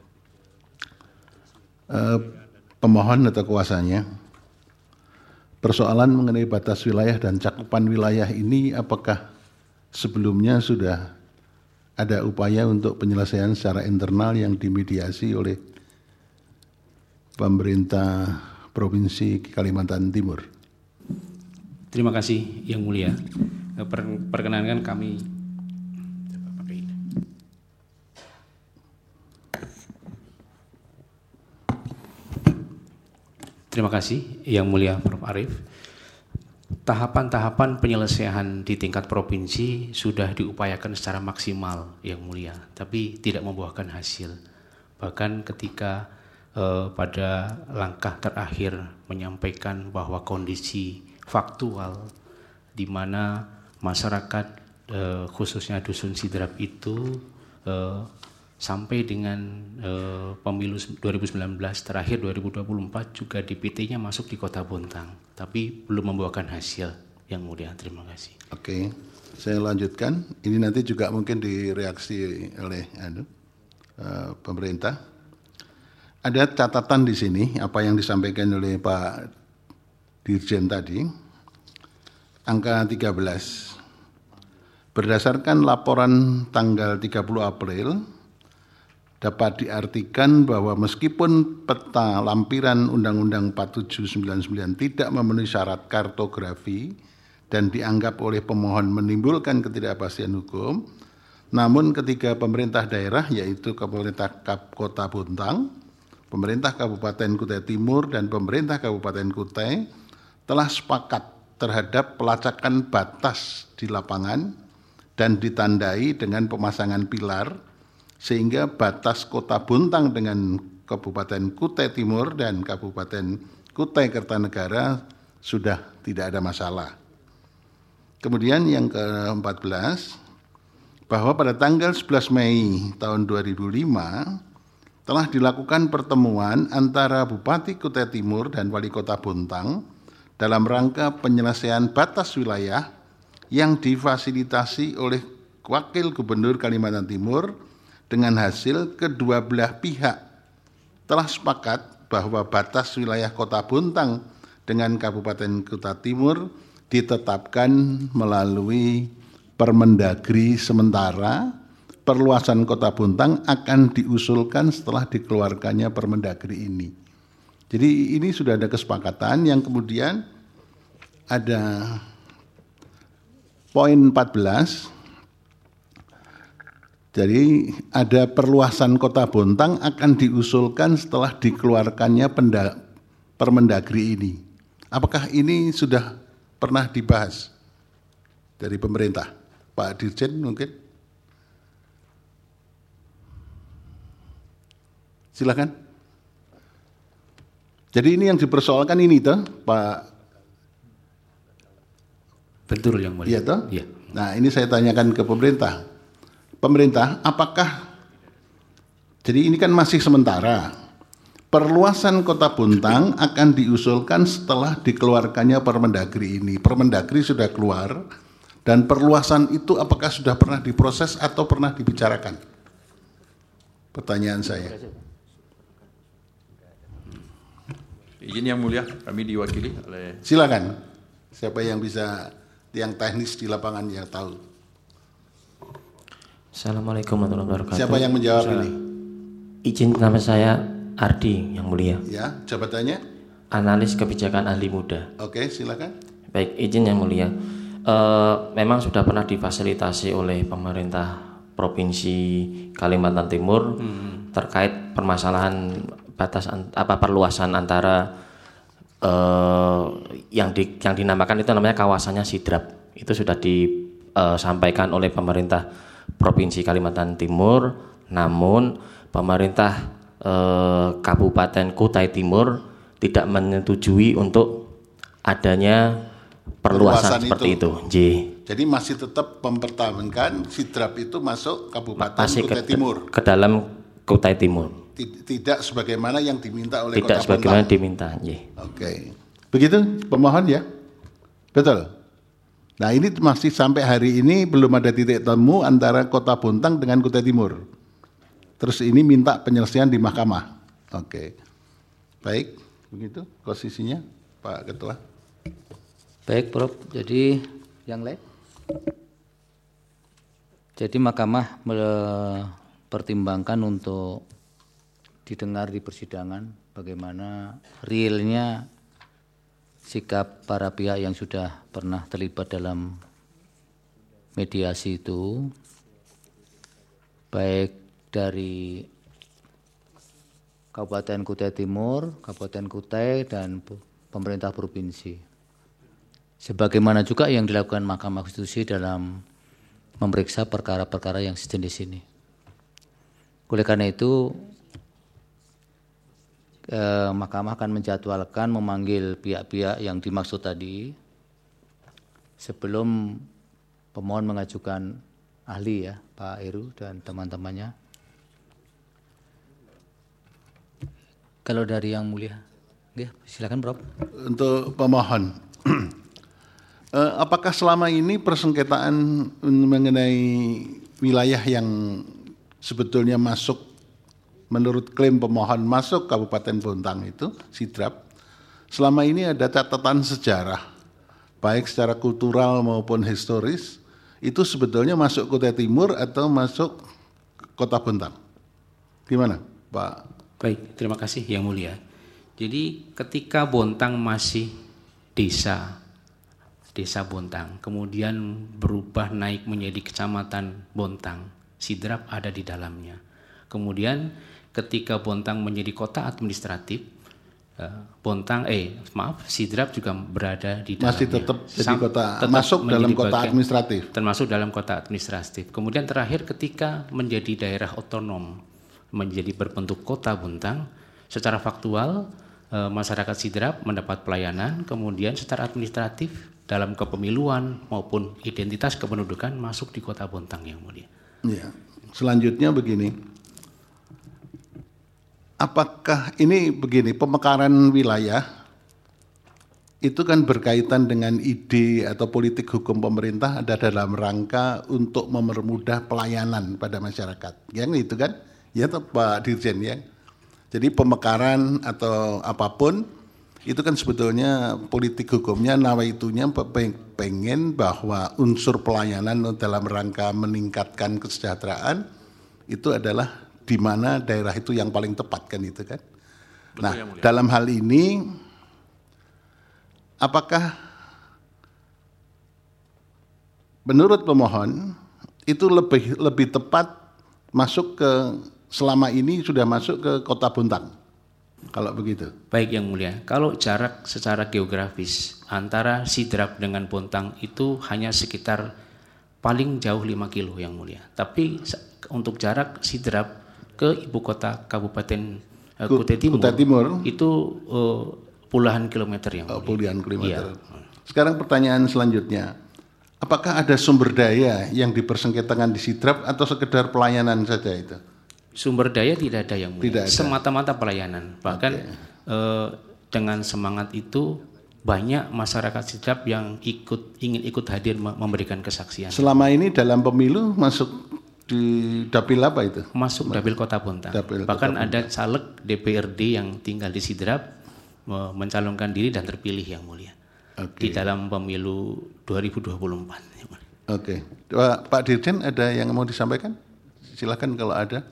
Uh, pemohon atau kuasanya, persoalan mengenai batas wilayah dan cakupan wilayah ini apakah sebelumnya sudah ada upaya untuk penyelesaian secara internal yang dimediasi oleh pemerintah Provinsi Kalimantan Timur? Terima kasih Yang Mulia. Per, perkenankan kami Terima kasih Yang Mulia Prof Arief. Tahapan-tahapan penyelesaian di tingkat provinsi sudah diupayakan secara maksimal Yang Mulia, tapi tidak membuahkan hasil. Bahkan ketika Eh, pada langkah terakhir menyampaikan bahwa kondisi faktual di mana masyarakat eh, khususnya Dusun Sidrap itu eh, sampai dengan eh, pemilu dua ribu sembilan belas terakhir dua ribu dua puluh empat juga D P T-nya masuk di Kota Bontang, tapi belum membuahkan hasil. Yang Mulia, terima kasih. Oke, saya lanjutkan. Ini nanti juga mungkin direaksi oleh anu, uh, pemerintah. Ada catatan di sini apa yang disampaikan oleh Pak Dirjen tadi. Angka tiga belas. Berdasarkan laporan tanggal tiga puluh April dapat diartikan bahwa meskipun peta lampiran Undang-Undang empat puluh tujuh sembilan puluh sembilan tidak memenuhi syarat kartografi dan dianggap oleh pemohon menimbulkan ketidakpastian hukum, namun ketika pemerintah daerah yaitu pemerintah Kota Bontang, pemerintah Kabupaten Kutai Timur dan pemerintah Kabupaten Kutai telah sepakat terhadap pelacakan batas di lapangan dan ditandai dengan pemasangan pilar sehingga batas Kota Bontang dengan Kabupaten Kutai Timur dan Kabupaten Kutai Kertanegara sudah tidak ada masalah. Kemudian yang ke empat belas, bahwa pada tanggal sebelas Mei tahun dua ribu lima telah dilakukan pertemuan antara Bupati Kutai Timur dan Wali Kota Bontang dalam rangka penyelesaian batas wilayah yang difasilitasi oleh Wakil Gubernur Kalimantan Timur dengan hasil kedua belah pihak telah sepakat bahwa batas wilayah Kota Bontang dengan Kabupaten Kutai Timur ditetapkan melalui Permendagri sementara. Perluasan Kota Bontang akan diusulkan setelah dikeluarkannya Permendagri ini. Jadi ini sudah ada kesepakatan yang kemudian ada poin empat belas. Jadi ada perluasan Kota Bontang akan diusulkan setelah dikeluarkannya Permendagri ini. Apakah ini sudah pernah dibahas dari pemerintah? Pak Dirjen mungkin? Silakan. Jadi ini yang dipersoalkan ini toh, Pak. Betul Yang Mulia. Iya toh? Iya. Nah, ini saya tanyakan ke pemerintah. Pemerintah, apakah jadi ini kan masih sementara. Perluasan Kota Bontang akan diusulkan setelah dikeluarkannya Permendagri ini. Permendagri sudah keluar dan perluasan itu apakah sudah pernah diproses atau pernah dibicarakan? Pertanyaan saya. Izin Yang Mulia, kami diwakili oleh... Silakan. Siapa yang bisa, yang teknis di lapangan yang tahu? Assalamualaikum warahmatullahi wabarakatuh. Siapa yang menjawab ini? Izin, nama saya Ardi, Yang Mulia. Ya, jabatannya? Analis kebijakan ahli muda. Oke, silakan. Baik, izin Yang Mulia. Uh, memang sudah pernah difasilitasi oleh pemerintah Provinsi Kalimantan Timur hmm. terkait permasalahan batas apa perluasan antara uh, yang di, yang dinamakan itu namanya kawasannya Sidrap. Itu sudah disampaikan uh, oleh pemerintah Provinsi Kalimantan Timur, namun pemerintah uh, Kabupaten Kutai Timur tidak menyetujui untuk adanya perluasan, perluasan seperti itu. itu. J. Jadi masih tetap mempertahankan Sidrap itu masuk Kabupaten masih Kutai ke, Timur. Ke dalam Kutai Timur. Tidak sebagaimana yang diminta oleh Tidak Kota sebagaimana Bontang. diminta. J. Oke. Begitu pemohon ya? Betul. Nah ini masih sampai hari ini belum ada titik temu antara Kota Bontang dengan Kutai Timur. Terus ini minta penyelesaian di mahkamah. Oke. Baik, begitu posisinya Pak Ketua. Baik, Prof. Jadi yang lain? Jadi mahkamah mempertimbangkan untuk didengar di persidangan bagaimana realnya sikap para pihak yang sudah pernah terlibat dalam mediasi itu, baik dari Kabupaten Kutai Timur, Kabupaten Kutai, dan pemerintah provinsi. Sebagaimana juga yang dilakukan Mahkamah Konstitusi dalam memeriksa perkara-perkara yang sejenis ini. Oleh karena itu, eh, Mahkamah akan menjadwalkan memanggil pihak-pihak yang dimaksud tadi sebelum pemohon mengajukan ahli ya, Pak Heru dan teman-temannya. Kalau dari Yang Mulia, ya, silakan Prof. Untuk pemohon. Apakah selama ini persengketaan mengenai wilayah yang sebetulnya masuk, menurut klaim pemohon masuk Kabupaten Bontang itu, Sidrap, selama ini ada catatan sejarah, baik secara kultural maupun historis, itu sebetulnya masuk Kutai Timur atau masuk Kota Bontang? Gimana Pak? Baik, terima kasih Yang Mulia. Jadi ketika Bontang masih desa, Desa Bontang, kemudian berubah naik menjadi Kecamatan Bontang, Sidrap ada di dalamnya. Kemudian ketika Bontang menjadi kota administratif, Bontang, eh maaf, Sidrap juga berada di dalamnya. Masih tetap jadi Sam, kota, tetap masuk dalam kota bagian, administratif. Termasuk dalam kota administratif. Kemudian terakhir ketika menjadi daerah otonom, menjadi berbentuk kota Bontang, secara faktual masyarakat Sidrap mendapat pelayanan, kemudian secara administratif dalam kepemiluan maupun identitas kependudukan masuk di Kota Bontang Yang Mulia. Ya. Selanjutnya begini, apakah ini begini, pemekaran wilayah itu kan berkaitan dengan ide atau politik hukum pemerintah ada dalam rangka untuk mempermudah pelayanan pada masyarakat, yang itu kan, ya Pak Dirjen ya. Jadi pemekaran atau apapun itu kan sebetulnya politik hukumnya nawaitunya pengen bahwa unsur pelayanan dalam rangka meningkatkan kesejahteraan itu adalah di mana daerah itu yang paling tepat kan itu kan. Betul, nah dalam hal ini apakah menurut pemohon itu lebih lebih tepat masuk ke selama ini sudah masuk ke Kota Bontang? Kalau begitu. Baik Yang Mulia, kalau jarak secara geografis antara Sidrap dengan Bontang itu hanya sekitar paling jauh lima kilo Yang Mulia. Tapi untuk jarak Sidrap ke ibu kota Kabupaten uh, Kutai Timur, Kutai Timur itu uh, puluhan kilometer Yang Mulia. Oh, puluhan kilometer. Iya. Sekarang pertanyaan selanjutnya, apakah ada sumber daya yang dipersengketakan di Sidrap atau sekedar pelayanan saja itu? Sumber daya tidak ada Yang Mulia, semata-mata pelayanan. Bahkan okay. eh, dengan semangat itu banyak masyarakat Sidrap yang ikut ingin ikut hadir memberikan kesaksian. Selama ini dalam pemilu masuk di dapil apa itu? Masuk dapil Kota Bontang. Dapil Bahkan Kota Bontang. Ada caleg D P R D yang tinggal di Sidrap mencalonkan diri dan terpilih Yang Mulia okay. di dalam pemilu dua ribu dua puluh empat. Yang Mulia. Oke, okay. Pak Dirjen ada yang mau disampaikan? Silakan kalau ada.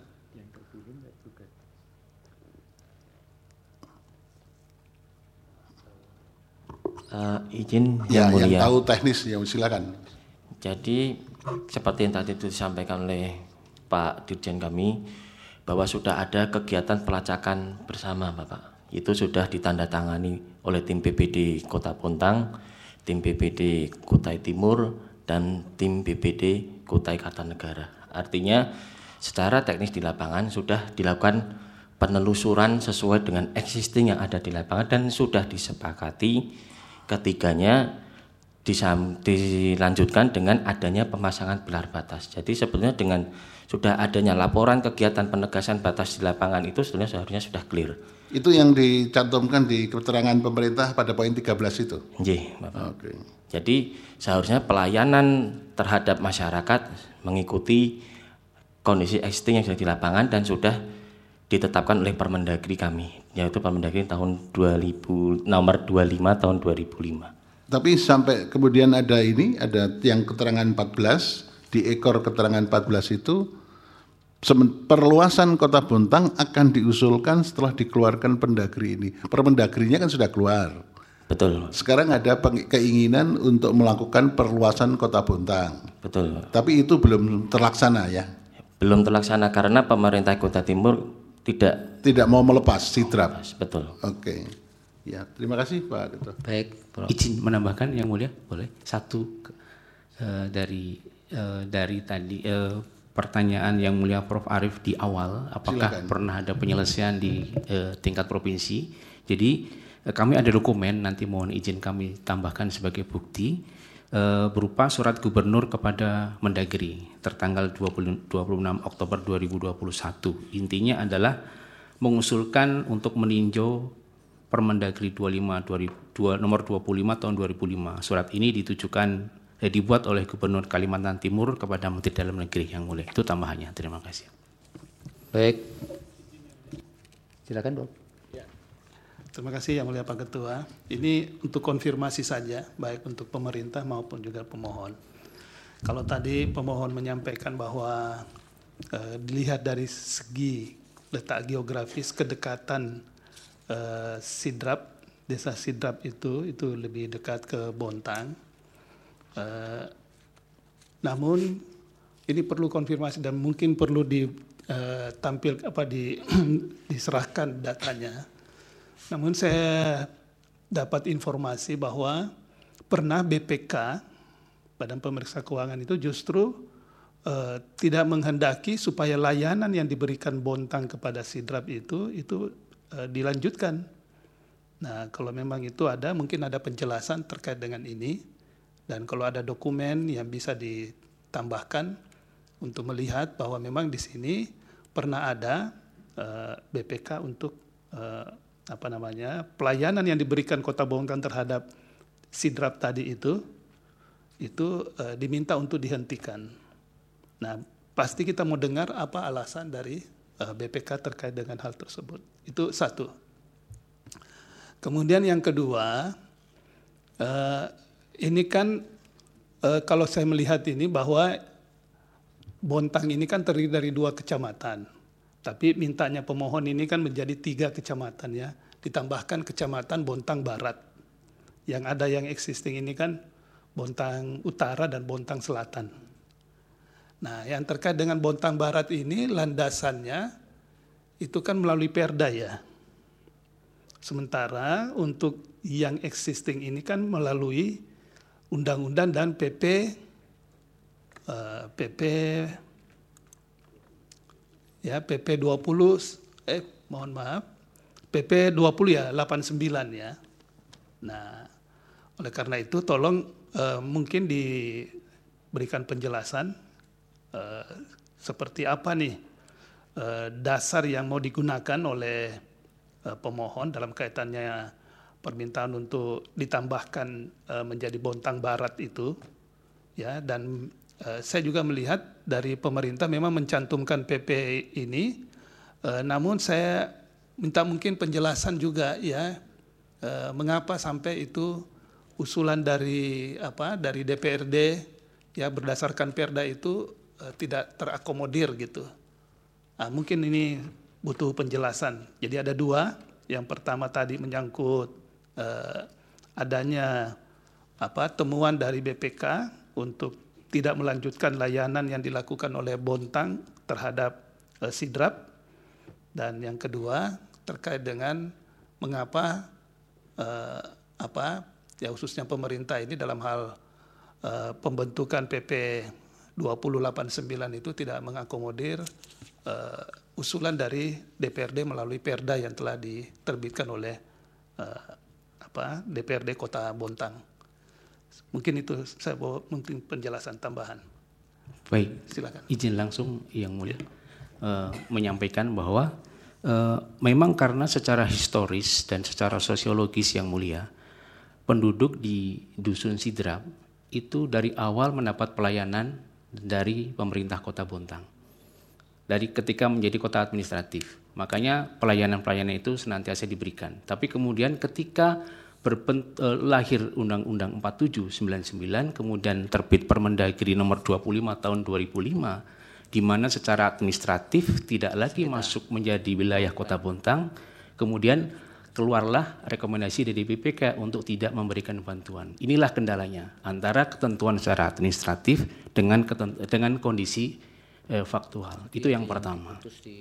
Uh, izin ya, Yang Mulia. Yang tahu teknis, yang silakan. Jadi seperti yang tadi itu disampaikan oleh Pak Dirjen kami, bahwa sudah ada kegiatan pelacakan bersama Bapak. Itu sudah ditandatangani oleh tim B P D Kota Bontang, tim B P D Kutai Timur, dan tim B P D Kutai Kartanegara. Artinya secara teknis di lapangan sudah dilakukan penelusuran sesuai dengan existing yang ada di lapangan dan sudah disepakati ketiganya disam, dilanjutkan dengan adanya pemasangan belar batas. Jadi sebetulnya dengan sudah adanya laporan kegiatan penegasan batas di lapangan itu sebenarnya seharusnya sudah clear. Itu yang dicantumkan di keterangan pemerintah pada poin tiga belas itu? Nggih, Bapak. Oke. Jadi seharusnya pelayanan terhadap masyarakat mengikuti kondisi existing yang sudah di lapangan dan sudah ditetapkan oleh Permendagri kami, yaitu Permendagri tahun dua ribu nomor dua puluh lima tahun dua ribu lima. Tapi sampai kemudian ada ini, ada yang keterangan empat belas, di ekor keterangan empat belas itu perluasan Kota Bontang akan diusulkan setelah dikeluarkan Pendagri ini. Permendagrinya kan sudah keluar. Betul. Sekarang ada keinginan untuk melakukan perluasan Kota Bontang. Betul. Tapi itu belum terlaksana ya? Belum terlaksana karena pemerintah Kota Timur tidak tidak mau melepas sidrap. Betul. Oke. Ya, terima kasih Pak Ketua. Baik, Prof. Izin menambahkan Yang Mulia, boleh? Satu uh, dari uh, dari tadi uh, pertanyaan Yang Mulia Prof Arief di awal, apakah Silakan. Pernah ada penyelesaian di uh, tingkat provinsi? Jadi uh, kami ada dokumen, nanti mohon izin kami tambahkan sebagai bukti uh, berupa surat gubernur kepada Mendagri tertanggal dua puluh enam Oktober dua ribu dua puluh satu. Intinya adalah mengusulkan untuk meninjau Permendagri dua puluh lima nomor dua puluh lima tahun dua ribu lima. Surat ini ditujukan eh, dibuat oleh Gubernur Kalimantan Timur kepada Menteri Dalam Negeri Yang Mulia. Itu tambahannya. Terima kasih. Baik. Silakan, Prof. Ya. Terima kasih Yang Mulia Pak Ketua. Ini untuk konfirmasi saja, baik untuk pemerintah maupun juga pemohon. Kalau tadi pemohon menyampaikan bahwa eh, dilihat dari segi letak geografis kedekatan Uh, Sidrap, desa Sidrap itu itu lebih dekat ke Bontang. Uh, namun ini perlu konfirmasi dan mungkin perlu ditampil uh, apa di diserahkan datanya. Namun saya dapat informasi bahwa pernah B P K Badan Pemeriksa Keuangan itu justru uh, tidak menghendaki supaya layanan yang diberikan Bontang kepada Sidrap itu itu dilanjutkan. Nah, kalau memang itu ada, mungkin ada penjelasan terkait dengan ini. Dan kalau ada dokumen yang bisa ditambahkan untuk melihat bahwa memang di sini pernah ada uh, B P K untuk uh, apa namanya pelayanan yang diberikan Kota Bontang terhadap Sidrap tadi itu, itu uh, diminta untuk dihentikan. Nah, pasti kita mau dengar apa alasan dari uh, B P K terkait dengan hal tersebut. Itu satu. Kemudian yang kedua, uh, ini kan uh, kalau saya melihat ini bahwa Bontang ini kan terdiri dari dua kecamatan. Tapi mintanya pemohon ini kan menjadi tiga kecamatan ya. Ditambahkan kecamatan Bontang Barat. Yang ada yang existing ini kan Bontang Utara dan Bontang Selatan. Nah, yang terkait dengan Bontang Barat ini landasannya itu kan melalui perda ya. Sementara untuk yang existing ini kan melalui undang-undang dan P P uh, P P ya P P dua puluh eh mohon maaf P P dua puluh ya delapan puluh sembilan ya. Nah, oleh karena itu tolong uh, mungkin diberikan penjelasan uh, seperti apa nih dasar yang mau digunakan oleh uh, pemohon dalam kaitannya permintaan untuk ditambahkan uh, menjadi Bontang Barat itu ya. Dan uh, saya juga melihat dari pemerintah memang mencantumkan P P ini, uh, namun saya minta mungkin penjelasan juga ya eh, mengapa sampai itu usulan dari apa dari D P R D ya berdasarkan Perda itu eh, tidak terakomodir gitu. Nah, mungkin ini butuh penjelasan. Jadi ada dua. Yang pertama tadi menyangkut eh, adanya apa temuan dari B P K untuk tidak melanjutkan layanan yang dilakukan oleh Bontang terhadap eh, Sidrap. Dan yang kedua terkait dengan mengapa eh, apa ya khususnya pemerintah ini dalam hal uh, pembentukan P P dua ribu delapan puluh sembilan itu tidak mengakomodir uh, usulan dari D P R D melalui Perda yang telah diterbitkan oleh uh, apa D P R D Kota Bontang. Mungkin itu saya bawa mungkin penjelasan tambahan. Baik, silakan. Izin langsung Yang Mulia uh, menyampaikan bahwa uh, memang karena secara historis dan secara sosiologis Yang Mulia, penduduk di Dusun Sidrap itu dari awal mendapat pelayanan dari pemerintah Kota Bontang. Dari ketika menjadi kota administratif. Makanya pelayanan-pelayanan itu senantiasa diberikan. Tapi kemudian ketika berpent, eh, lahir Undang-Undang empat puluh tujuh sembilan puluh sembilan, kemudian terbit Permendagri nomor dua puluh lima tahun dua ribu lima, di mana secara administratif tidak lagi masuk menjadi wilayah Kota Bontang, kemudian keluarlah rekomendasi dari B P K untuk tidak memberikan bantuan. Inilah kendalanya antara ketentuan secara administratif dengan dengan kondisi eh, faktual. Itu yang pertama.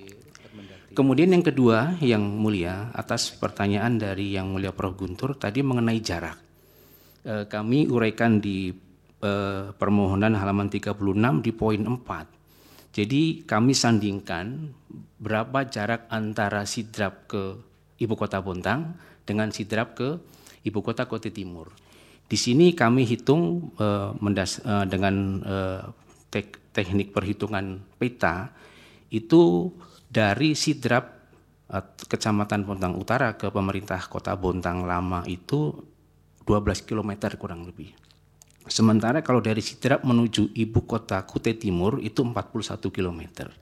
Kemudian yang kedua, Yang Mulia, atas pertanyaan dari Yang Mulia Prof Guntur tadi mengenai jarak. Eh, kami uraikan di eh, permohonan halaman tiga puluh enam di poin empat. Jadi kami sandingkan berapa jarak antara Sidrap ke Ibu Kota Bontang dengan Sidrap ke Ibu Kota Kote Timur. Di sini kami hitung eh, mendas, eh, dengan eh, tek, teknik perhitungan peta itu dari Sidrap eh, Kecamatan Bontang Utara ke pemerintah Kota Bontang Lama itu dua belas kilometer kurang lebih. Sementara kalau dari Sidrap menuju Ibu Kota Kote Timur itu empat puluh satu kilometer.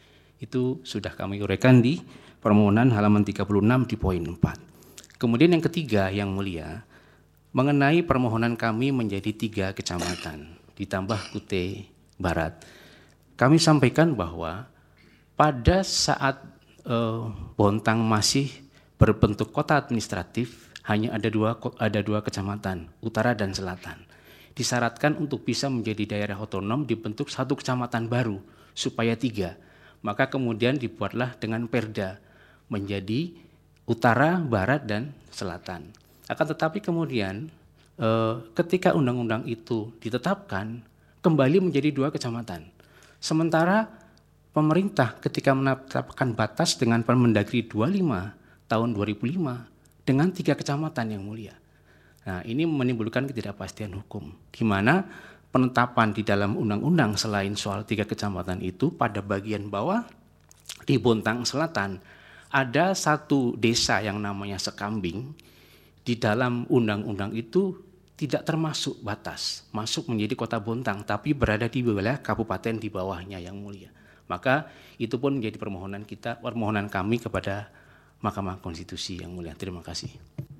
Itu sudah kami uraikan di permohonan halaman tiga puluh enam di poin empat. Kemudian yang ketiga Yang Mulia, mengenai permohonan kami menjadi tiga kecamatan, ditambah Kute Barat. Kami sampaikan bahwa pada saat eh, Bontang masih berbentuk kota administratif, hanya ada dua, ada dua kecamatan, utara dan selatan. Disyaratkan untuk bisa menjadi daerah otonom dibentuk satu kecamatan baru, supaya tiga. Maka kemudian dibuatlah dengan Perda, menjadi utara, barat, dan selatan. Akan tetapi kemudian eh, ketika undang-undang itu ditetapkan, kembali menjadi dua kecamatan. Sementara pemerintah ketika menetapkan batas dengan Permendagri dua puluh lima tahun dua ribu lima dengan tiga kecamatan Yang Mulia. Nah, ini menimbulkan ketidakpastian hukum, di mana penetapan di dalam undang-undang selain soal tiga kecamatan itu pada bagian bawah di Bontang Selatan ada satu desa yang namanya Sekambing. Di dalam undang-undang itu tidak termasuk batas masuk menjadi Kota Bontang, tapi berada di wilayah kabupaten di bawahnya Yang Mulia. Maka itu pun menjadi permohonan kita, permohonan kami kepada Mahkamah Konstitusi Yang Mulia. Terima kasih.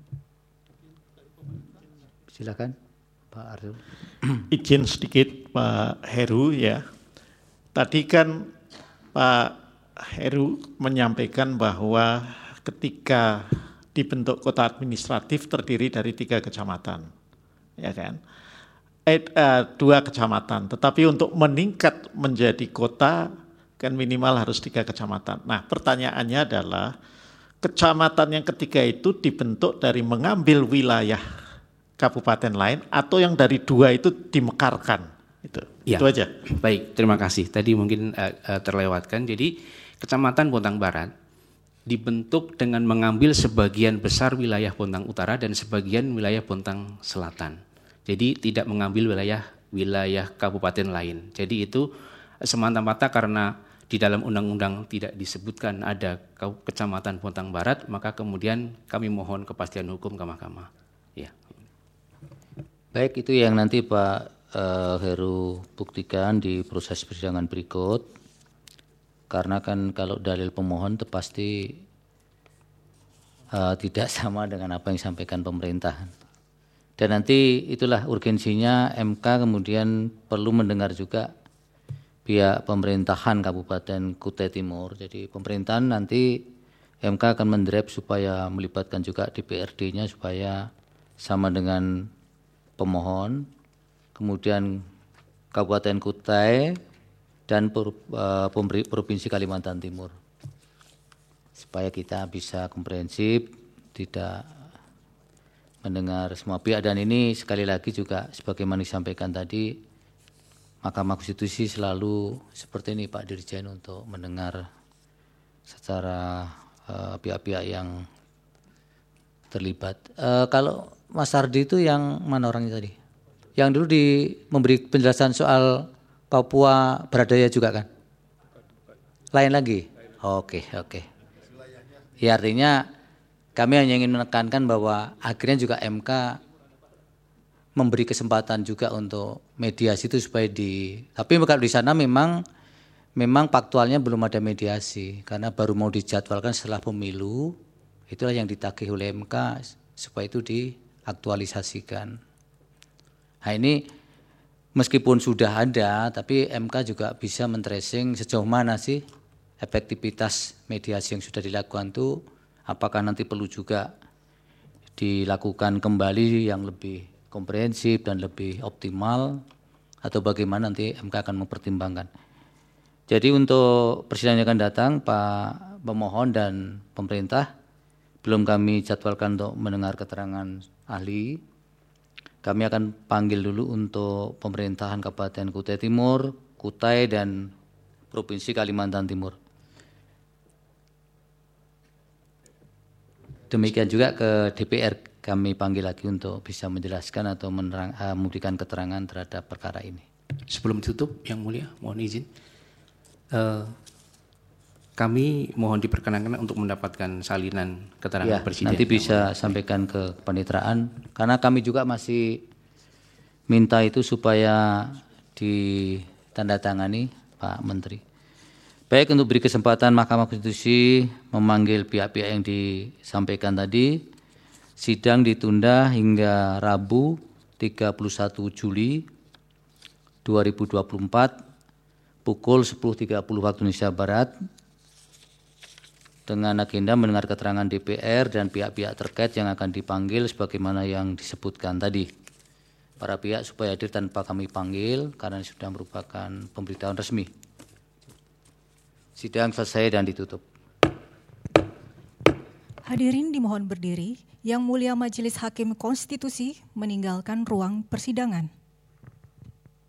Silakan Pak Arsul. Izin sedikit Pak Heru ya. Tadi kan Pak Heru menyampaikan bahwa ketika dibentuk kota administratif terdiri dari tiga kecamatan, ya kan? Eh, eh, dua kecamatan. Tetapi untuk meningkat menjadi kota kan minimal harus tiga kecamatan. Nah, pertanyaannya adalah kecamatan yang ketiga itu dibentuk dari mengambil wilayah kabupaten lain atau yang dari dua itu dimekarkan? Itu, ya, itu aja. Baik, terima kasih. Tadi mungkin uh, uh, terlewatkan. Jadi Kecamatan Bontang Barat dibentuk dengan mengambil sebagian besar wilayah Bontang Utara dan sebagian wilayah Bontang Selatan. Jadi tidak mengambil wilayah wilayah kabupaten lain. Jadi itu semata-mata karena di dalam undang-undang tidak disebutkan ada Kecamatan Bontang Barat, maka kemudian kami mohon kepastian hukum ke Mahkamah. Ya. Baik, itu yang nanti Pak uh, Heru buktikan di proses persidangan berikut. Karena kan kalau dalil pemohon itu pasti uh, tidak sama dengan apa yang disampaikan pemerintah. Dan nanti itulah urgensinya M K kemudian perlu mendengar juga pihak pemerintahan Kabupaten Kutai Timur. Jadi pemerintahan nanti M K akan mendrive supaya melibatkan juga D P R D-nya supaya sama dengan pemohon, kemudian Kabupaten Kutai dan Provinsi Kalimantan Timur. Supaya kita bisa komprehensif, tidak mendengar semua pihak, dan ini sekali lagi juga sebagaimana disampaikan tadi, Mahkamah Konstitusi selalu seperti ini Pak Dirjen untuk mendengar secara uh, pihak-pihak yang terlibat. Uh, kalau Mas Ardi itu yang mana orangnya tadi? Yang dulu di memberi penjelasan soal Papua Berdaya juga kan? Lain lagi? Oke, oke. Ya artinya kami hanya ingin menekankan bahwa akhirnya juga M K memberi kesempatan juga untuk mediasi itu supaya di, tapi kalau di sana memang memang faktualnya belum ada mediasi karena baru mau dijadwalkan setelah pemilu, itulah yang ditagih oleh M K supaya itu diaktualisasikan. Nah ini meskipun sudah ada, tapi M K juga bisa men-tracing sejauh mana sih efektivitas mediasi yang sudah dilakukan itu, apakah nanti perlu juga dilakukan kembali yang lebih komprehensif dan lebih optimal, atau bagaimana nanti M K akan mempertimbangkan. Jadi untuk persidangan yang akan datang, Pak pemohon dan pemerintah, belum kami jadwalkan untuk mendengar keterangan ahli. Kami akan panggil dulu untuk pemerintahan Kabupaten Kutai Timur, Kutai, dan Provinsi Kalimantan Timur. Demikian juga ke D P R kami panggil lagi untuk bisa menjelaskan atau menerang, uh, memberikan keterangan terhadap perkara ini. Sebelum ditutup, Yang Mulia, mohon izin. Uh, kami mohon diperkenankan untuk mendapatkan salinan keterangan ya, Presiden. Nanti bisa sampaikan ke kepaniteraan, karena kami juga masih minta itu supaya ditandatangani Pak Menteri. Baik, untuk beri kesempatan Mahkamah Konstitusi memanggil pihak-pihak yang disampaikan tadi, sidang ditunda hingga Rabu tiga puluh satu Juli dua ribu dua puluh empat pukul sepuluh tiga puluh waktu Indonesia Barat dengan agenda mendengar keterangan D P R dan pihak-pihak terkait yang akan dipanggil sebagaimana yang disebutkan tadi. Para pihak supaya hadir tanpa kami panggil karena sudah merupakan pemberitahuan resmi. Sidang selesai dan ditutup. Hadirin dimohon berdiri. Yang Mulia Majelis Hakim Konstitusi meninggalkan ruang persidangan.